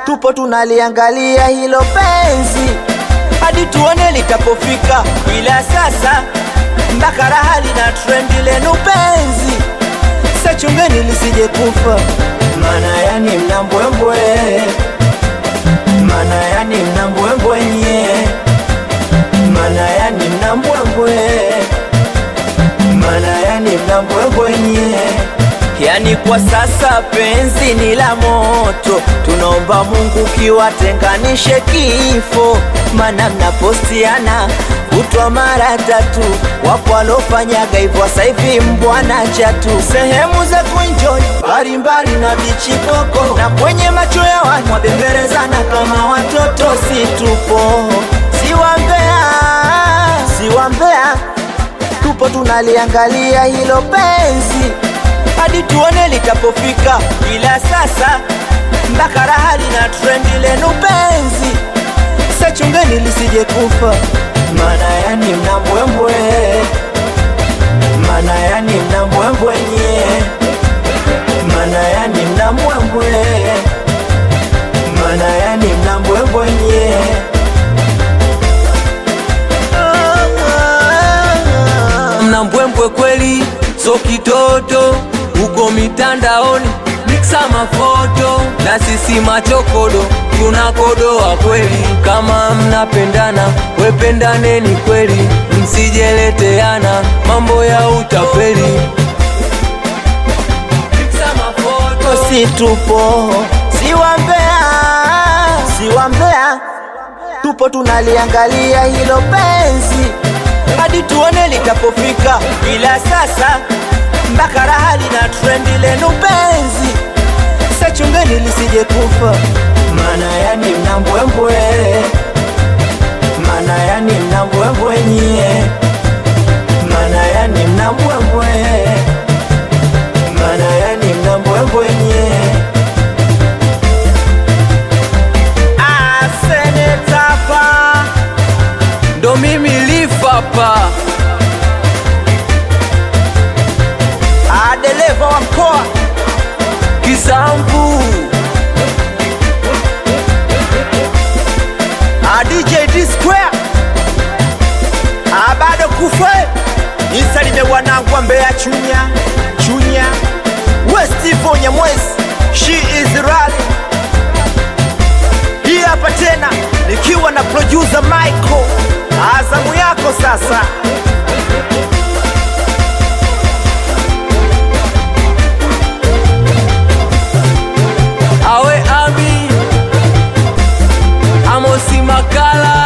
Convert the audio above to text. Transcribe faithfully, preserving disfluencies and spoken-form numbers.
tupo tunaliangalia hilo penzi hadi tuone litapofika, ila sasa mpaka raha lina trendi lenu penzi, sachungeni lisije kufa. Mana yani mnambwembwe, mana yani mnambwembwe nye, mana yani mnambwembwe, mana yani mnambwembwe nye. Yani kwa sasa penzi ni la moto, tunaomba Mungu kiwatenganishe kifo, mana mnapostiana kutwa mara tatu, wapo walofanyaga hivyo sasa hivi mbwana chatu. Sehemu za kuenjoy mbalimbali na bichi koko, na kwenye macho ya watu wabemberezana kama watoto. Si tupo, si wambea, si wambea, tupo tunaliangalia hilo penzi hadi tuone litapofika, ila sasa mpaka raha lina trendi lenu penzi, sachungeni lisije kufa. Mana yani mnambwembwe, mana yani mnambwembwe nye, mana yani mnambwembwe, mana yani mnambwembwe nye. Mnambwembwe kweli, so kitoto uko mitandaoni mixa mafoto, na sisi machokodo tunakodoa kweli. Kama mnapendana wependaneni kweli, msijeleteana mambo ya utapeli. Mixa mafoto, si tupo, si wambea, si wambea, tupo tunaliangalia hilo penzi hadi tuone litapofika, ila sasa mpaka raha lina trendi lenu penzi, sachungeni lisije kufa. Mana yani mnambwembwe, mana yani mnambwembwe nye, mana yani mnambwembwe, mana yani mnambwembwe nye. Ah, senetapa ndo mimi Lifapa, adeleva wa mkoa Kisambu, a D J D Square, a bado kufe. Nisalime wanangu wa Mbeya Chunya, Chunya Westivo Nyamwezi, she is rally. Hii hapa tena nikiwa na producer Michael, azamu yako sasa. awe Ami Amosi Makala.